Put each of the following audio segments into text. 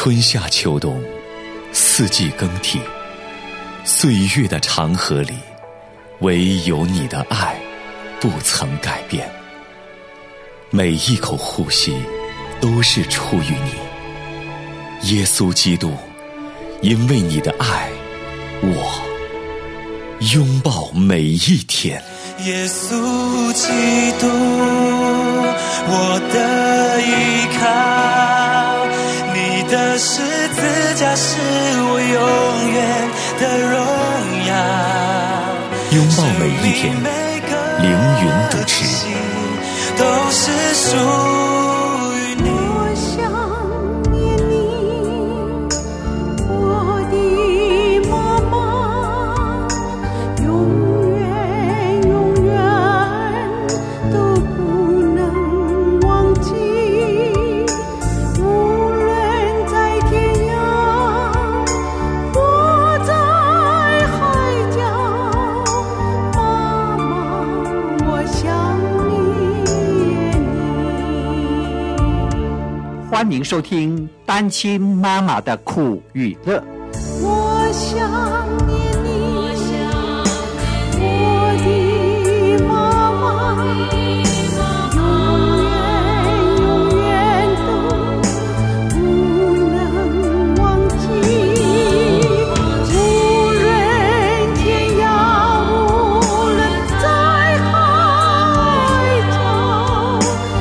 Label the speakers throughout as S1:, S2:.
S1: 春夏秋冬，四季更替，岁月的长河里，唯有你的爱不曾改变。每一口呼吸都是出于你，耶稣基督，因为你的爱，我拥抱每一天。
S2: 耶稣基督，我的依靠，你的十字架是我永远的荣耀。
S1: 拥抱每一天，凌云主持。
S2: 都是属于你。
S3: 我想念你，我的妈妈，永远永远都不能忘记。无论在天涯或在海角，妈妈，我想
S4: 欢迎收听单亲妈妈的苦与乐。
S3: 我想念你，我的妈妈，永远都不能忘记。无论天涯，无论在海角，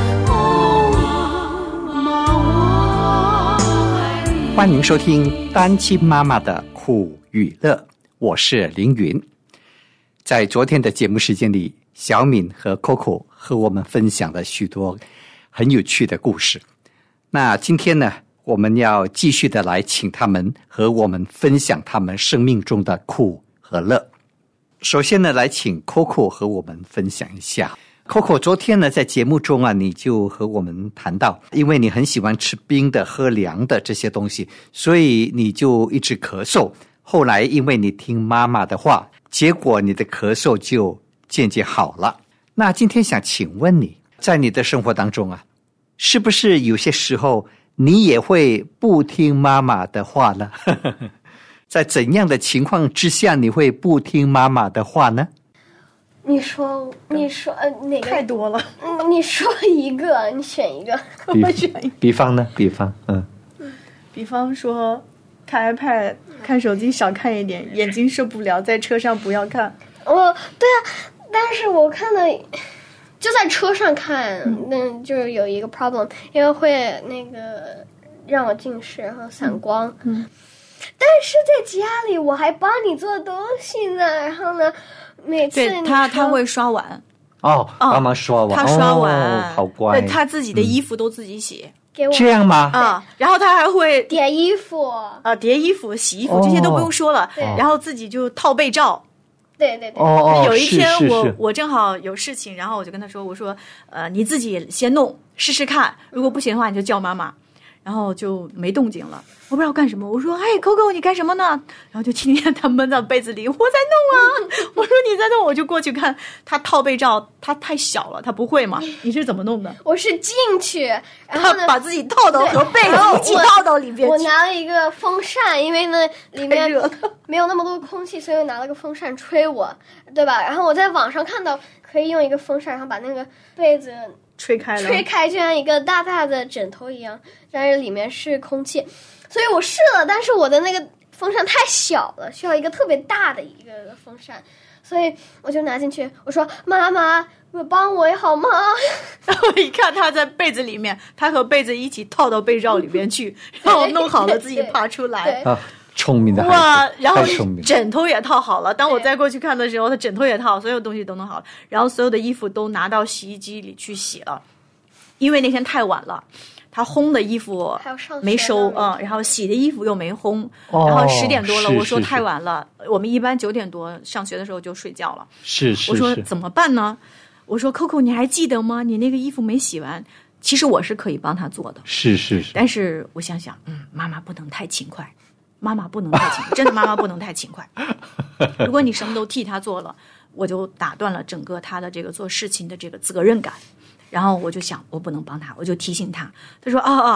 S4: 欢迎收听单亲妈妈的苦与乐，我是凌云。在昨天的节目时间里，小敏和 Coco 和我们分享了许多很有趣的故事。那今天呢，我们要继续的来请他们和我们分享他们生命中的苦和乐。首先呢，来请 Coco 和我们分享一下。Coco， 昨天呢，在节目中啊，你就和我们谈到，因为你很喜欢吃冰的、喝凉的这些东西，所以你就一直咳嗽。后来因为你听妈妈的话，结果你的咳嗽就渐渐好了。那今天想请问你，在你的生活当中啊，是不是有些时候你也会不听妈妈的话呢？在怎样的情况之下你会不听妈妈的话呢？
S5: 你说哪个？
S6: 太多了。
S5: 你说一个，你选一个。
S6: 我选一个。
S4: 比方呢？
S6: 比方说，看 iPad、看手机少看一点，眼睛受不了，在车上不要看。
S5: 对啊，但是我看的就在车上看，就是有一个 problem， 因为会那个让我近视，然后散光。但是在家里我还帮你做东西呢，然后呢，每次
S6: 对他会刷碗。
S4: 帮忙刷碗。
S6: 他刷碗，
S4: 好乖。
S6: 对，他自己的衣服都自己洗。
S5: 给我
S4: 这样吗？
S6: 然后他还会
S5: 叠衣服
S6: 叠衣服、洗衣服，这些都不用说了。然后自己就套被罩。
S5: 对。
S6: 有一天
S4: 是
S6: 我正好有事情，然后我就跟他说，我说你自己先弄试试看，如果不行的话你就叫妈妈。然后就没动静了，我不知道干什么。我说：“哎 ，Coco， 你干什么呢？”然后就听见他闷在被子里，我在弄啊。我说：“你在弄。”我就过去看他套被罩，他太小了，他不会嘛。你是怎么弄的？
S5: 我是进去，然后
S6: 他把自己套到和被子一起套到里边去。
S5: 我拿了一个风扇，因为呢里面没有那么多空气，所以我拿了个风扇吹我，对吧？然后我在网上看到可以用一个风扇，然后把那个被子
S6: 吹开，
S5: 就像一个大大的枕头一样，但是里面是空气，所以我试了，但是我的那个风扇太小了，需要一个特别大的一个风扇，所以我就拿进去，我说：“妈妈，帮我好吗？”
S6: 然后一看他在被子里面，他和被子一起套到被罩里面去，然后弄好了自己爬出来。
S4: 聪明的孩子。
S6: 哇！然后
S4: 太聪明了，
S6: 枕头也套好了。当我再过去看的时候，他枕头也套，所有东西都弄好了，然后所有的衣服都拿到洗衣机里去洗了。因为那天太晚了，他烘的衣服没收然后洗的衣服又没烘，然后10点多了，我说太晚了，我们一般9点多上学的时候就睡觉了。我说怎么办呢？我说 Coco， 你还记得吗？你那个衣服没洗完。其实我是可以帮他做的，
S4: 是，
S6: 但是我想想，妈妈不能太勤快。妈妈不能太勤快，真的妈妈不能太勤快。如果你什么都替他做了，我就打断了整个他的这个做事情的这个责任感。然后我就想，我不能帮他，我就提醒他。他说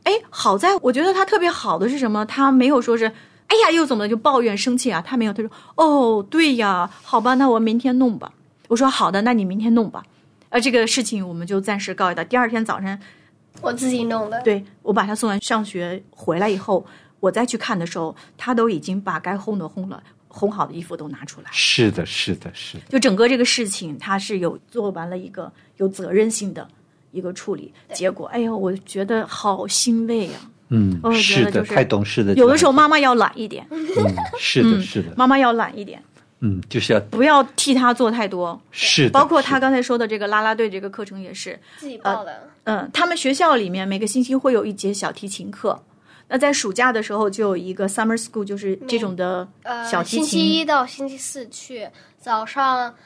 S6: 好在我觉得他特别好的是什么？他没有说是哎呀又怎么就抱怨生气啊，他没有，他说哦对呀，好吧，那我明天弄吧。我说好的，那你明天弄吧。这个事情我们就暂时告一段。第二天早上
S5: 我自己弄的，
S6: 对，我把他送完上学回来以后，我再去看的时候，他都已经把该烘的烘了，烘好的衣服都拿出来。
S4: 是的，是的，是的。
S6: 就整个这个事情，他是有做完了一个有责任性的一个处理。结果，哎呦，我觉得好欣慰啊！
S4: 是的，太懂事的。
S6: 有的时候妈妈要懒一点。
S4: 是的，是的，
S6: 妈妈要懒一点。
S4: 就是要
S6: 不要替他做太多。
S4: 是的，
S6: 包括他刚才说的这个啦啦队这个课程也是
S5: 自己报的。
S6: 他们学校里面每个星期会有一节小提琴课。那在暑假的时候就有一个 summer school， 就是这种的小提琴。
S5: 星期一到星期四去，早上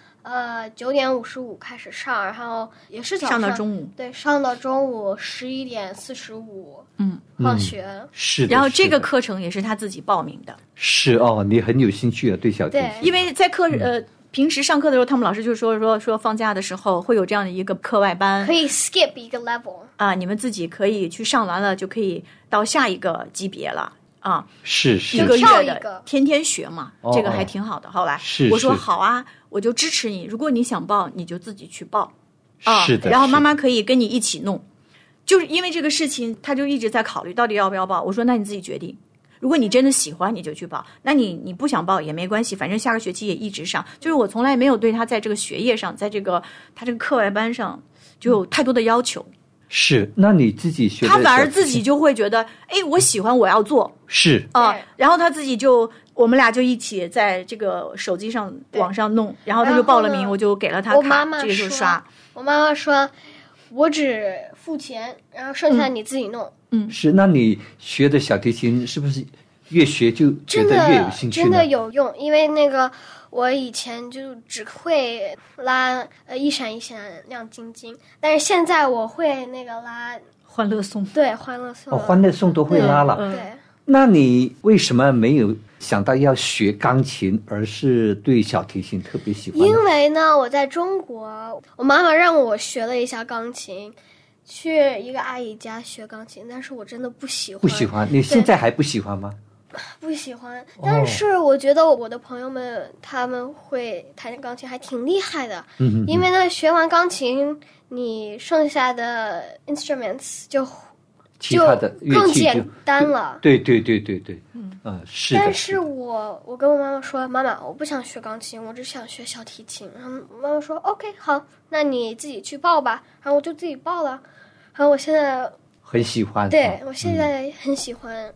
S5: 9点55开始上，然后也是早上
S6: 上到中午，
S5: 对，上到中午11点45，放学。
S4: 是的。
S6: 然后这个课程也是他自己报名的。
S4: 是哦，你很有兴趣啊，对小提琴。
S6: 因为在平时上课的时候，他们老师就说放假的时候会有这样的一个课外班，
S5: 可以 skip 一个 level
S6: 啊，你们自己可以去上完了，就可以到下一个级别了啊。
S4: 是
S6: 一个月的天天学嘛，这个还挺好的。后来我说好啊，我就支持你，如果你想报，你就自己去报啊。
S4: 是的。
S6: 然后妈妈可以跟你一起弄，就是因为这个事情，他就一直在考虑到底要不要报。我说那你自己决定。如果你真的喜欢，你就去报；那你不想报也没关系，反正下个学期也一直上。就是我从来没有对他在这个学业上，在他这个课外班上就有太多的要求。
S4: 是，那你自己学的，
S6: 他反而自己就会觉得，我喜欢，我要做。
S4: 是
S6: 然后他自己我们俩就一起在这个手机上网上弄，然后他就报了名，我就给了他卡，这个就刷。
S5: 我妈妈说，我只付钱，然后剩下你自己弄。
S4: 是，那你学的小提琴是不是越学就觉得越有兴趣呢？
S5: 真的有用，因为我以前就只会拉一闪一闪亮晶晶，但是现在我会拉
S6: 欢乐颂。
S5: 对，欢乐颂。
S4: 欢乐颂都会拉了。
S5: 对。
S4: 那你为什么没有想到要学钢琴，而是对小提琴特别喜欢呢？
S5: 因为呢，我在中国，我妈妈让我学了一下钢琴。去一个阿姨家学钢琴，但是我真的不喜欢。
S4: 不喜欢？你现在还不喜欢吗？
S5: 不喜欢，但是我觉得我的朋友们他们会弹钢琴还挺厉害的。因为呢，学完钢琴，你剩下的 instruments 就
S4: 其他的乐器
S5: 更简单了。
S4: 对，是的。
S5: 但是我跟我妈妈说，妈妈，我不想学钢琴，我只想学小提琴。然后妈妈说 OK 好，那你自己去报吧。然后我就自己报了。然后我现在
S4: 很喜欢。
S5: 对，我现在很喜欢。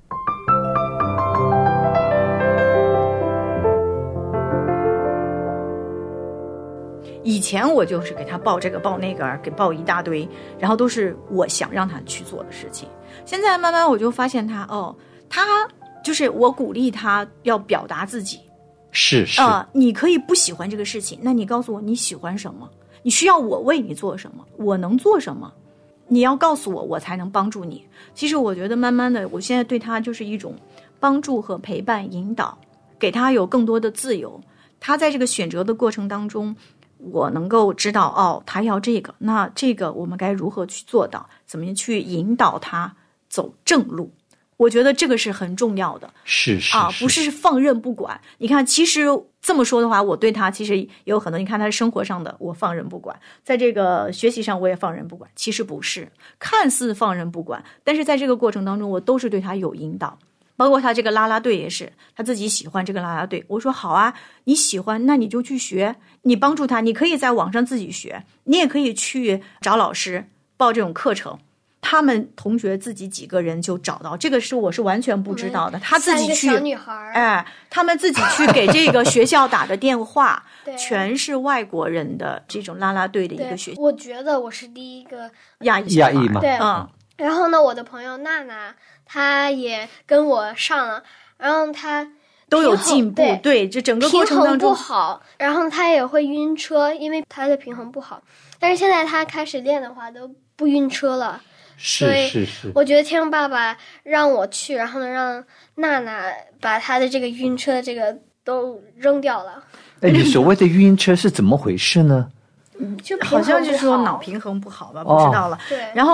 S6: 以前我就是给他报这个报那个，给报一大堆，然后都是我想让他去做的事情。现在慢慢我就发现他就是我鼓励他要表达自己。
S4: 是
S6: 你可以不喜欢这个事情，那你告诉我你喜欢什么，你需要我为你做什么，我能做什么，你要告诉我，我才能帮助你。其实我觉得慢慢的，我现在对他就是一种帮助和陪伴引导，给他有更多的自由。他在这个选择的过程当中，我能够知道他要这个，那这个我们该如何去做到，怎么去引导他走正路。我觉得这个是很重要的。
S4: 是
S6: 不是放任不管。你看，其实这么说的话，我对他其实也有很多，你看他生活上的我放任不管，在这个学习上我也放任不管，其实不是，看似放任不管，但是在这个过程当中我都是对他有引导。包括他这个啦啦队也是，他自己喜欢这个啦啦队，我说好啊，你喜欢那你就去学，你帮助他，你可以在网上自己学，你也可以去找老师报这种课程。他们同学自己几个人就找到，这个我是完全不知道的。他自己去，
S5: 小女孩，
S6: 他们自己去给这个学校打的电话，全是外国人的这种啦啦队的一个学校。
S5: 我觉得我是第一个
S4: 亚裔嘛，
S5: 对，然后呢，我的朋友娜娜，她也跟我上了，然后她
S6: 都有进步，对，这整个过程当中
S5: 平衡不好，然后她也会晕车，因为她的平衡不好。但是现在她开始练的话，都不晕车了。
S4: 是，
S5: 我觉得天爸爸让我去，然后呢，让娜娜把她的这个晕车的这个都扔掉了。
S4: 你所谓的晕车是怎么回事呢？
S5: 就
S6: 好像是说脑平衡不好吧，不知道了。
S5: 对，
S6: 然后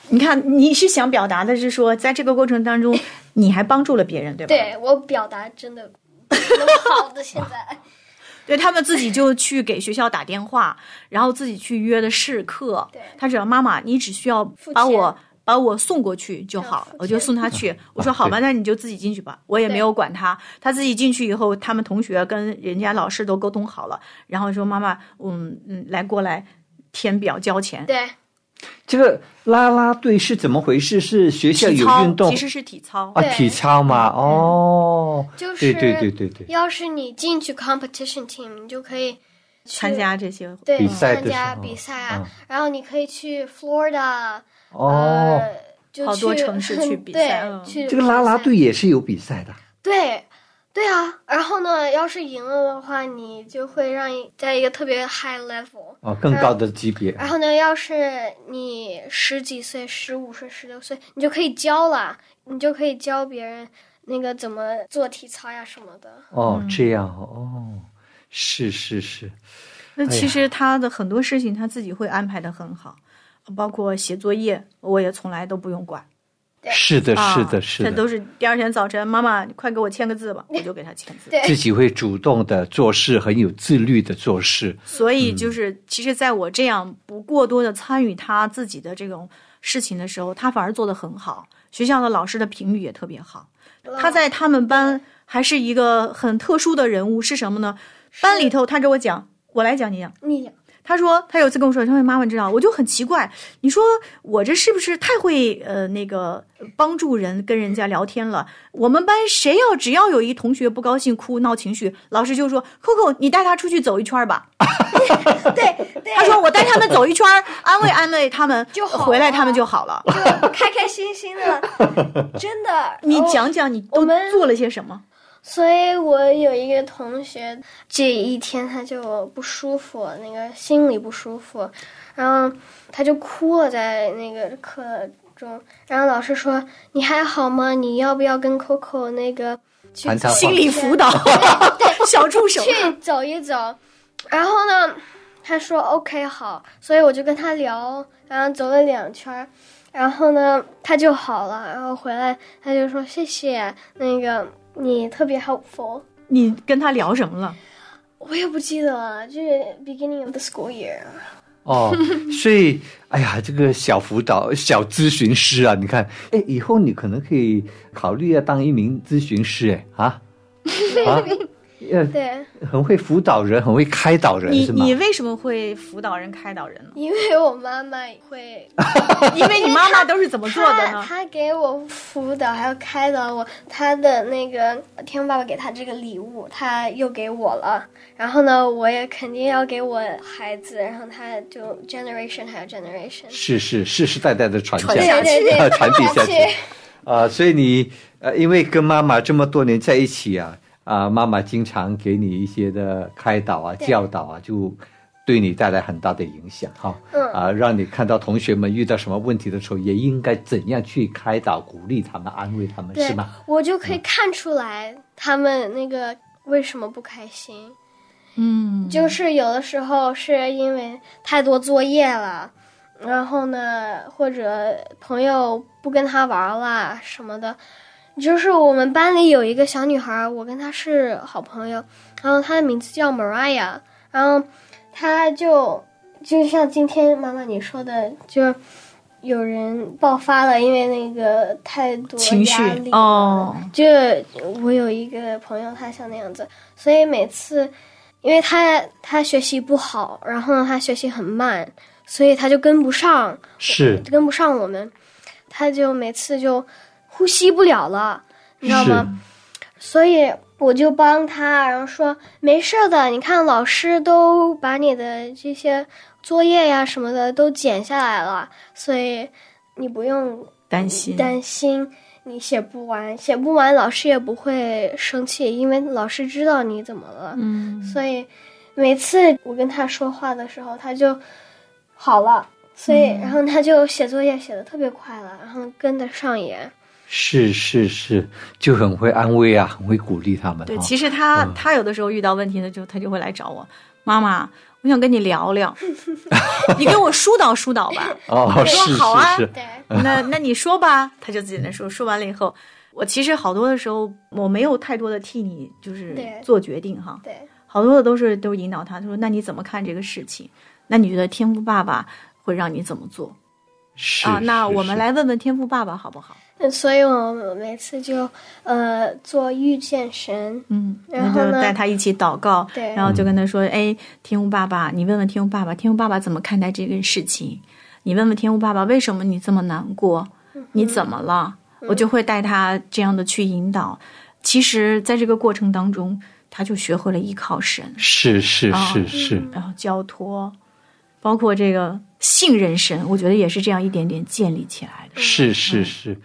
S6: 你看，你是想表达的是说，在这个过程当中，你还帮助了别人，对吧？
S5: 对，我表达真的挺好的，现在。
S6: 对，他们自己就去给学校打电话，然后自己去约的试课。
S5: 对，
S6: 他只要妈妈，你只需要把我送过去就好，我就送他去。我说好吧，那你就自己进去吧，我也没有管他。他自己进去以后，他们同学跟人家老师都沟通好了，然后说妈妈，过来填表交钱。
S5: 对。
S4: 这个啦啦队是怎么回事？是学校有运动，
S6: 其实是体操
S4: 啊，体操嘛，哦，
S5: 就是
S4: 对。
S5: 要是你进去 competition team， 你就可以
S6: 参加这些
S4: 比赛的时候，
S5: 参加比赛啊，然后你可以去 Florida， 就
S6: 好多城市去比赛。
S5: 去
S4: 这个啦啦队也是有比赛的。
S5: 对啊，然后呢，要是赢了的话，你就会让你在一个特别 high level，
S4: 更高的级别。
S5: 然后呢，要是你10几岁、15岁、16岁，你就可以教了，你就可以教别人那个怎么做体操呀什么的。
S4: 这样是。
S6: 那其实他的很多事情他自己会安排得很好，包括写作业，我也从来都不用管。
S4: 是的。
S6: 这都是第二天早晨，妈妈快给我签个字吧，我就给他签字。
S4: 自己会主动的做事，很有自律的做事。
S6: 所以就是其实在我这样不过多的参与他自己的这种事情的时候，他反而做得很好，学校的老师的评语也特别好。他在他们班还是一个很特殊的人物，是什么呢？班里头他给我讲，我来讲，你讲。
S5: 你讲。
S6: 他说他有一次跟我说，他说妈妈知道，我就很奇怪，你说我这是不是太会帮助人跟人家聊天了？我们班只要有一同学不高兴哭闹情绪，老师就说 Coco 你带他出去走一圈吧。
S5: 对，
S6: 他说我带他们走一圈，安慰他们，
S5: 就好了，
S6: 回来他们就好了，
S5: 就开开心心的。真的。
S6: 你讲讲你都做了些什么？
S5: 所以我有一个同学，这一天他就不舒服，那个心里不舒服，然后他就哭了在那个课中，然后老师说你还好吗？你要不要跟 Coco 那个去
S6: 心理辅导对小助手
S5: 去走一走？然后呢他说 OK 好，所以我就跟他聊，然后走了2圈，然后呢他就好了，然后回来他就说谢谢，那个你特别 helpful。
S6: 你跟他聊什么了？
S5: 我也不记得了，就是 beginning of the school year。
S4: 所以哎呀，这个小辅导小咨询师啊，你看以后你可能可以考虑要当一名咨询师
S5: 对，
S4: 很会辅导人，很会开导人，是吗？
S6: 你为什么会辅导人开导人呢？
S5: 因为我妈妈会
S6: 因为你妈妈都是怎么做的呢？
S5: 她给我辅导还有开导我，她的那个天父爸爸给她这个礼物她又给我了，然后呢我也肯定要给我孩子，然后他就 generation 还有 generation，
S4: 是世世代代的传下
S5: 下去，
S4: 传递下去所以你因为跟妈妈这么多年在一起妈妈经常给你一些的开导教导就对你带来很大的影响让你看到同学们遇到什么问题的时候，也应该怎样去开导、鼓励他们、安慰他们，是吗？
S5: 我就可以看出来他们那个为什么不开心。就是有的时候是因为太多作业了，然后呢，或者朋友不跟他玩了什么的。就是我们班里有一个小女孩，我跟她是好朋友，然后她的名字叫 Mariah， 然后她就像今天妈妈你说的，就有人爆发了，因为那个太多
S6: 情绪
S5: 压力就我有一个朋友，她像那样子，所以每次因为她学习不好，然后呢她学习很慢，所以她就跟不上我们，她就每次就呼吸不了了，你知道吗？所以我就帮他，然后说没事的，你看老师都把你的这些作业呀什么的都剪下来了，所以你不用担心你写不完老师也不会生气，因为老师知道你怎么了。所以每次我跟他说话的时候他就好了，所以然后他就写作业写得特别快了，然后跟得上也
S4: 是，就很会安慰很会鼓励他们。
S6: 对，其实他有的时候遇到问题的时候，他就会来找我，妈妈， 我想跟你聊聊，你给我疏导疏导吧。
S4: 哦，
S6: 我说
S4: 是
S6: 好啊，
S4: 是是，
S5: 对，
S6: 那你说吧，他就自己在说。说完了以后，我其实好多的时候我没有太多的替你就是
S5: 对
S6: 做决定哈，
S5: 对，
S6: 好多的都引导他。他说：“那你怎么看这个事情？那你觉得天父爸爸会让你怎么做？”
S4: 是
S6: 啊，那
S4: 是
S6: 我们来问问天父爸爸好不好？
S5: 所以我每次就做遇见神，然后呢
S6: 就带他一起祷告，
S5: 对
S6: 然后就跟他说：“哎，天父爸爸，你问问天父爸爸，天父爸爸怎么看待这个事情？你问问天父爸爸，为什么你这么难过？你怎么了？”我就会带他这样的去引导。其实，在这个过程当中，他就学会了依靠神，
S4: 是是是是，
S6: 然后交托，包括这个信任神，我觉得也是这样一点点建立起来的。
S4: 是是是。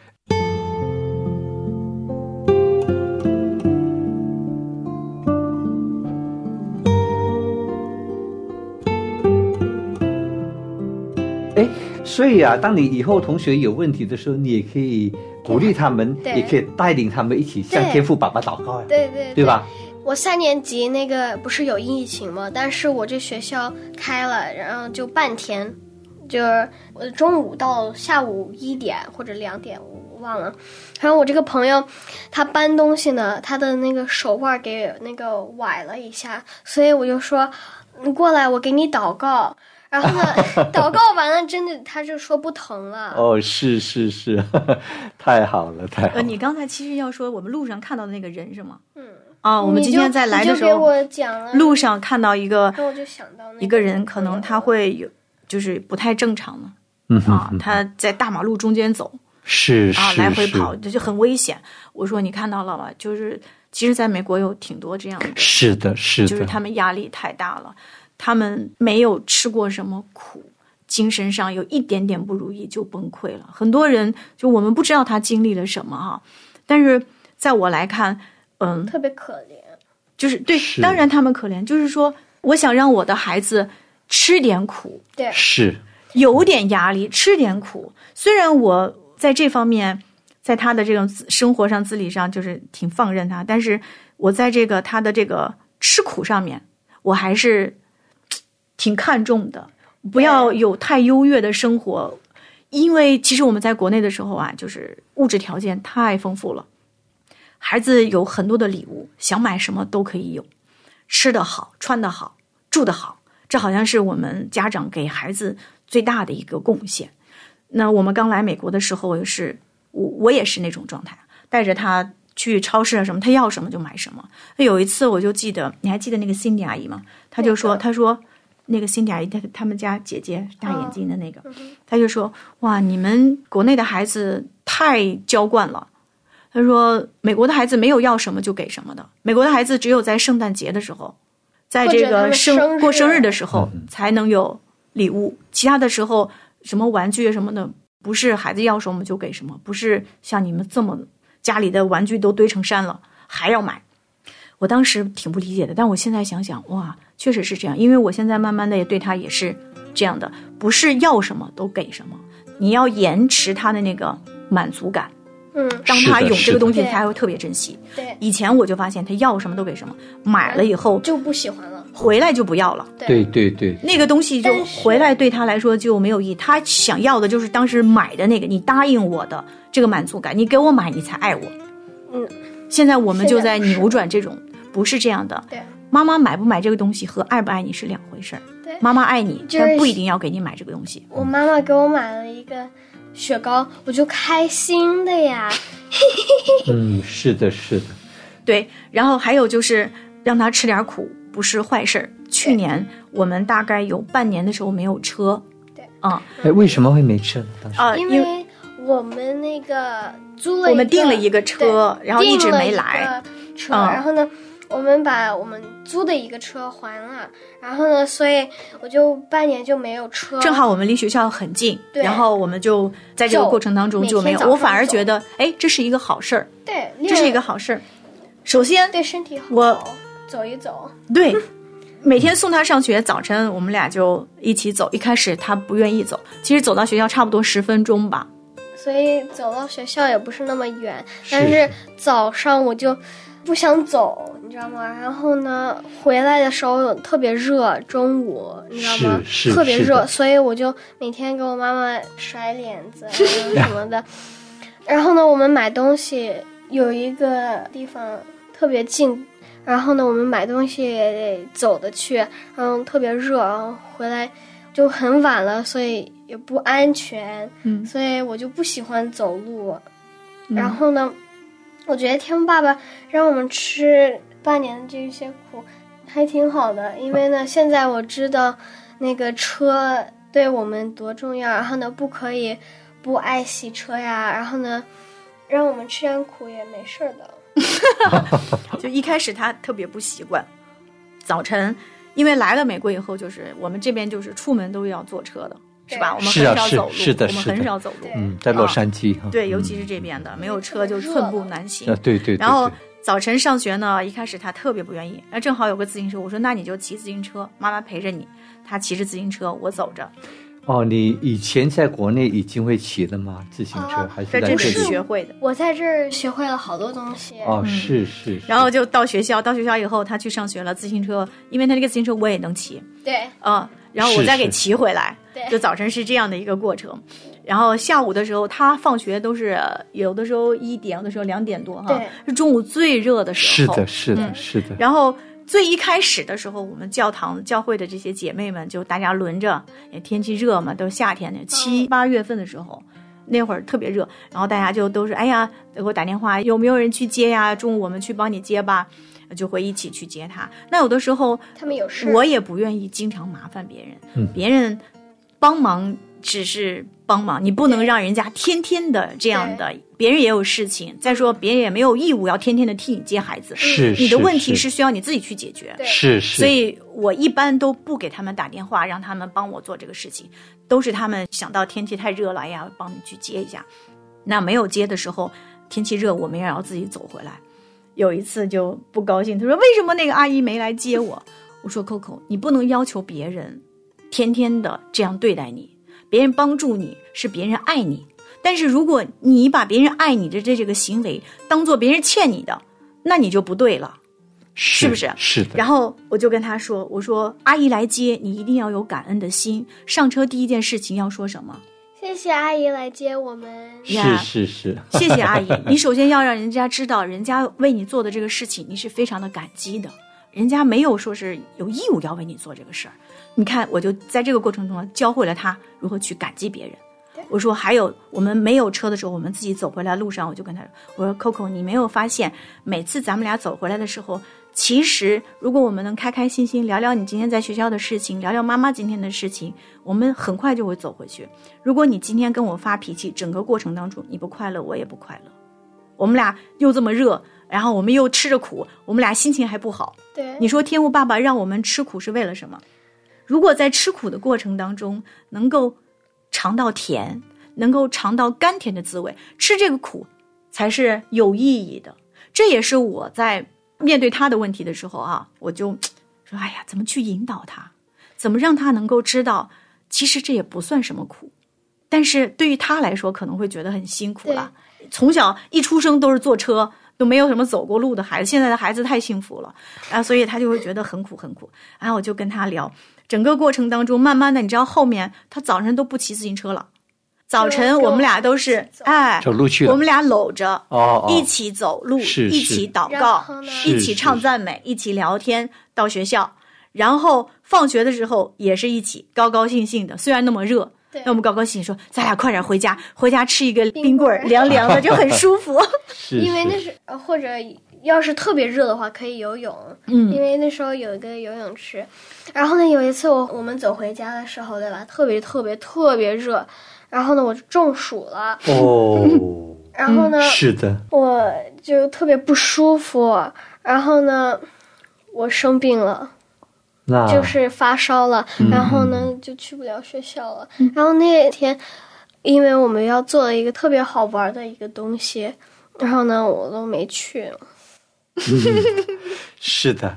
S4: 哎，所以啊，当你以后同学有问题的时候，你也可以鼓励他们，
S5: 对
S4: 也可以带领他们一起向
S5: 对
S4: 天父爸爸祷告啊，
S5: 对对
S4: 对吧？
S5: 我3年级那个不是有疫情吗？但是我这学校开了，然后就半天，就是我中午到下午1点或者2点，我忘了。然后我这个朋友他搬东西呢，他的那个手腕给那个崴了一下，所以我就说你过来，我给你祷告。然后呢，祷告完了，真的他就说不疼了。
S4: 哦，是是是，太好了，太好了。
S6: 你刚才其实要说我们路上看到的那个人是吗？
S5: 嗯，
S6: 我们今天在来的时候，
S5: 你就给我讲了，
S6: 路上看到一个，
S5: 然后我就想到那
S6: 一个人，可能他会有就是不太正常了。他在大马路中间走，
S4: 是是
S6: 来回跑，这就很危险。我说你看到了吗？就是其实在美国有挺多这样的，
S4: 是的，是的，
S6: 就是他们压力太大了，他们没有吃过什么苦，精神上有一点点不如意就崩溃了。很多人就我们不知道他经历了什么哈，但是在我来看，
S5: 特别可怜，
S6: 就是对，
S4: 是
S6: 当然他们可怜，就是说我想让我的孩子吃点苦，
S5: 对，
S4: 是
S6: 有点压力，吃点苦。虽然我在这方面，在他的这种生活上、自理上，就是挺放任他，但是我在这个他的这个吃苦上面，我还是挺看重的。不要有太优越的生活，因为其实我们在国内的时候啊，就是物质条件太丰富了，孩子有很多的礼物，想买什么都可以有，吃得好，穿得好，住得好，这好像是我们家长给孩子最大的一个贡献。那我们刚来美国的时候也是，我也是那种状态，带着他去超市啊什么，他要什么就买什么。有一次我就记得，你还记得那个Cindy阿姨吗？他就说，他说那个Cindy阿姨，他们家姐姐大眼睛的那个，他就说哇，你们国内的孩子太娇惯了。他说美国的孩子没有要什么就给什么的，美国的孩子只有在圣诞节的时候，在这个过生日的时候才能有礼物，其他的时候什么玩具什么的，不是孩子要什么就给什么，不是像你们这么家里的玩具都堆成山了还要买。我当时挺不理解的，但我现在想想，哇，确实是这样，因为我现在慢慢的也对他也是这样的，不是要什么都给什么，你要延迟他的那个满足感。当他有这个东西，他还会特别珍惜。
S5: 对，
S6: 以前我就发现他要什么都给什么，买了以后
S5: 就不喜欢了，
S6: 回来就不要了。
S4: 对对对，
S6: 那个东西就回来对他来说就没有意义。他想要的就是当时买的那个，你答应我的这个满足感，你给我买，你才爱我。现在我们就在扭转这种，不是这样的。
S5: 对，
S6: 妈妈买不买这个东西和爱不爱你是两回事儿。
S5: 对，
S6: 妈妈爱你，但不一定要给你买这个东西。
S5: 我妈妈给我买了一个雪糕，我就开心的呀。
S4: 是的，是的。
S6: 对，然后还有就是让他吃点苦，不是坏事儿。去年我们大概有半年的时候没有车。
S5: 对，
S4: 为什么会没车呢？当时
S5: 因为我们那个租了，
S6: 我们订了一个车，然后一直没来。
S5: 然后呢，我们把我们租的一个车还了，然后呢，所以我就半年就没有车。
S6: 正好我们离学校很近，然后我们就在这个过程当中就没有。我反而觉得，哎，这是一个好事儿。
S5: 对，
S6: 这是一个好事儿。首先
S5: 对身体好，
S6: 我
S5: 走一走。
S6: 对。每天送他上学，早晨我们俩就一起走。一开始他不愿意走，其实走到学校差不多10分钟吧。
S5: 所以走到学校也不是那么远，但是早上我就不想走， 你知道吗？然后呢，回来的时候特别热，中午你知道吗？
S4: 是
S5: 特别热，所以我就每天给我妈妈甩脸子什么的。然后呢，我们买东西有一个地方特别近，然后呢，我们买东西也得走着去，然后特别热，然后回来就很晚了，所以也不安全，所以我就不喜欢走路。然后呢，我觉得天父爸爸让我们吃半年的这些苦还挺好的，因为呢，现在我知道那个车对我们多重要，然后呢，不可以不爱惜车呀，然后呢，让我们吃点苦也没事的。
S6: 就一开始他特别不习惯，早晨，因为来了美国以后，就是我们这边就是出门都要坐车的。是吧？我们很少走路，我们很少走路。
S4: 在洛杉矶，
S6: 对，尤其是这边的，没有车就寸步难行。
S4: 对。
S6: 然后早晨上学呢，一开始他特别不愿意，正好有个自行车，我说那你就骑自行车，妈妈陪着你。他骑着自行车，我走着。
S4: 哦，你以前在国内已经会骑了吗？自行车还是在
S6: 这里学会的？
S5: 我在这儿学会了好多东西。
S4: 哦，是。
S6: 然后就到学校以后，他去上学了，自行车，因为他那个自行车我也能骑。
S5: 对。
S6: 然后我再给骑回来。就早晨是这样的一个过程，然后下午的时候他放学都是有的时候1点，有的时候2点多哈，是中午最热的时候。
S4: 是的。
S6: 然后最一开始的时候，我们教会的这些姐妹们就大家轮着，也天气热嘛，都是夏天的7、8月份的时候，那会儿特别热，然后大家就都是哎呀给我打电话，有没有人去接呀？中午我们去帮你接吧。就会一起去接他。那有的时候
S5: 他们有事，
S6: 我也不愿意经常麻烦别人，别人帮忙只是帮忙，你不能让人家天天的这样的，别人也有事情。再说别人也没有义务要天天的替你接孩子，你的问题是需要你自己去解决。
S4: 是。
S6: 所以我一般都不给他们打电话，让他们帮我做这个事情，都是他们想到天气太热了，哎呀，帮你去接一下。那没有接的时候，天气热，我们也要自己走回来。有一次就不高兴，他说为什么那个阿姨没来接我？我说 Coco， 你不能要求别人天天的这样对待你，别人帮助你是别人爱你，但是如果你把别人爱你的这个行为当做别人欠你的，那你就不对了，是不是？
S4: 是的。
S6: 然后我就跟他说，我说阿姨来接你一定要有感恩的心，上车第一件事情要说什么？
S5: 谢谢阿姨来接我们。
S4: 是。
S6: 谢谢阿姨，你首先要让人家知道，人家为你做的这个事情，你是非常的感激的。人家没有说是有义务要为你做这个事儿。你看，我就在这个过程中教会了他如何去感激别人。我说还有，我们没有车的时候，我们自己走回来路上，我就跟他说，我说 Coco， 你没有发现每次咱们俩走回来的时候，其实如果我们能开开心心聊聊你今天在学校的事情，聊聊妈妈今天的事情，我们很快就会走回去。如果你今天跟我发脾气，整个过程当中你不快乐，我也不快乐，我们俩又这么热，然后我们又吃着苦，我们俩心情还不好。
S5: 对，
S6: 你说天父爸爸让我们吃苦是为了什么？如果在吃苦的过程当中能够尝到甜，能够尝到甘甜的滋味，吃这个苦才是有意义的。这也是我在面对他的问题的时候啊，我就说哎呀，怎么去引导他，怎么让他能够知道其实这也不算什么苦，但是对于他来说可能会觉得很辛苦了。从小一出生都是坐车，都没有什么走过路的孩子，现在的孩子太幸福了啊，所以他就会觉得很苦很苦。然后我就跟他聊，整个过程当中慢慢的，你知道后面他早晨都不骑自行车了，早晨我们俩都是
S4: 走路去了，
S6: 我们俩搂着一起走路，一起祷告，一起唱赞美，一起聊天到学校，然后放学的时候也是一起高高兴兴的，虽然那么热，那我们高高兴兴说咱俩快点回家吃一个冰棍，凉凉的就很舒服。
S5: 因为那是或者要是特别热的话可以游泳，因为那时候有一个游泳池。然后呢，有一次我们走回家的时候，对吧，特别热，然后呢我就中暑了。然后呢，
S4: 是的，
S5: 我就特别不舒服，然后呢我生病了，就是发烧了，然后呢就去不了学校了。然后那天因为我们要做一个特别好玩的一个东西，然后呢我都没去。
S4: 是的。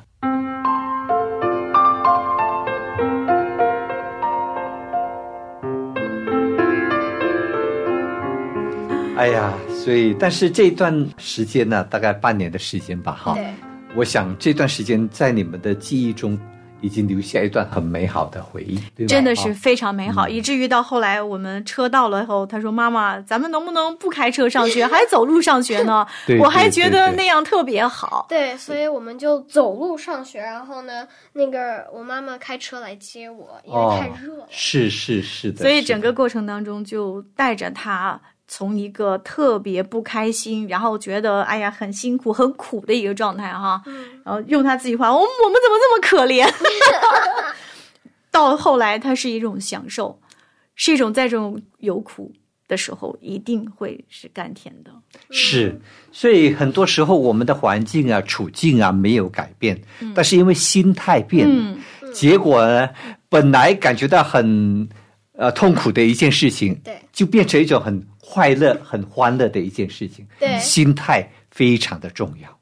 S4: 哎呀，所以但是这段时间呢，大概半年的时间吧，哈。 我想这段时间在你们的记忆中已经留下一段很美好的回忆，对吧？
S6: 真的是非常美好，以至于到后来我们车到了后，他说妈妈咱们能不能不开车上学还走路上学呢？
S4: 对，
S6: 我还觉得那样特别好。
S5: 对，所以我们就走路上学，然后呢那个我妈妈开车来接我，因为太热了。
S4: 是的。
S6: 所以整个过程当中就带着他从一个特别不开心，然后觉得哎呀很辛苦很苦的一个状态哈，然后用他自己话，我们怎么这么可怜？到后来它是一种享受，是一种在这种有苦的时候一定会是甘甜的。
S4: 是，所以很多时候我们的环境啊处境啊没有改变，但是因为心态变了，结果呢本来感觉到很痛苦的一件事情，
S5: 对，
S4: 就变成一种很快乐很欢乐的一件事情。
S5: 对，
S4: 心态非常的重要。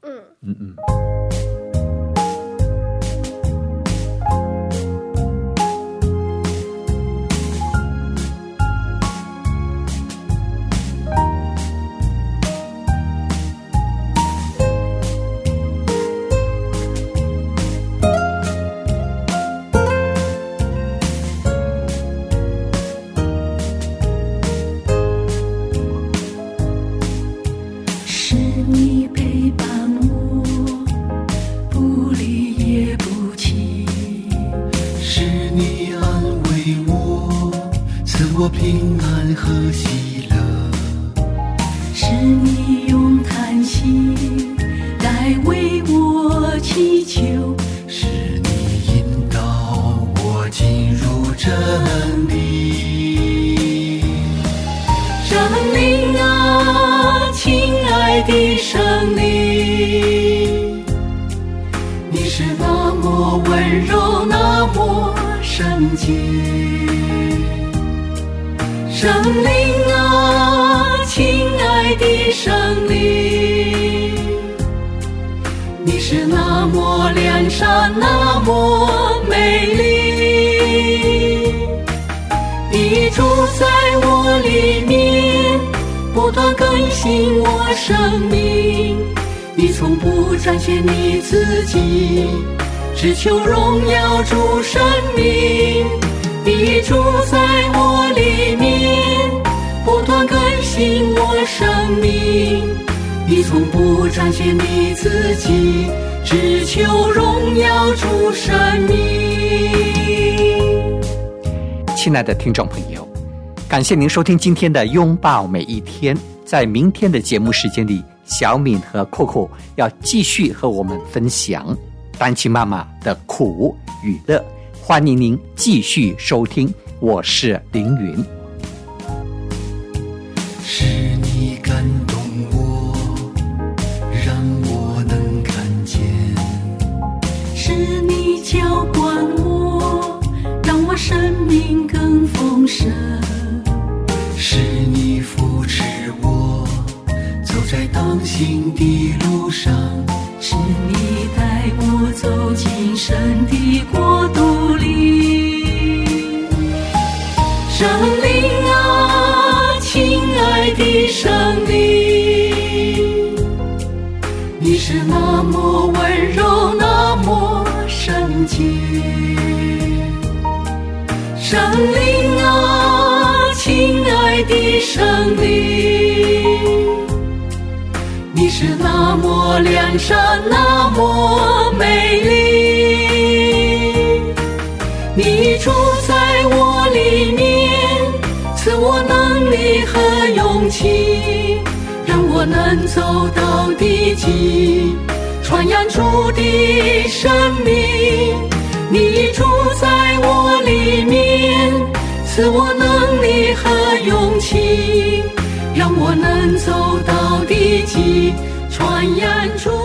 S2: 我平安和喜乐，
S7: 是你用叹息来为我祈求，
S2: 是你引导我进入真理。
S7: 圣灵啊，亲爱的圣灵，你是那么温柔，那么圣洁。圣灵啊，亲爱的圣灵，你是那么良善，那么美丽。你住在我里面，不断更新我生命。你从不彰显你自己，只求荣耀主生命。你住在我里面，不断更新我生命。你从不彰显你自己，只求荣耀主生命。
S4: 亲爱的听众朋友，感谢您收听今天的拥抱每一天。在明天的节目时间里，小敏和Coco要继续和我们分享单亲妈妈的苦与乐，欢迎您继续收听，我是凌云。
S2: 是你感动我，让我能看见，
S7: 是你浇灌我，让我生命更丰盛，
S2: 是你扶持我走在当行的路上，
S7: 是你带我走进神的国度里。圣灵啊，亲爱的圣灵，你是那么温柔，那么圣洁。圣灵啊，亲爱的圣灵，你是那么良善，那么美丽。你住在我里面，赐我能力和勇气，让我能走到地极，传扬主的生命。你住在我里面，赐我能力和勇气，让我能走到地极，传扬主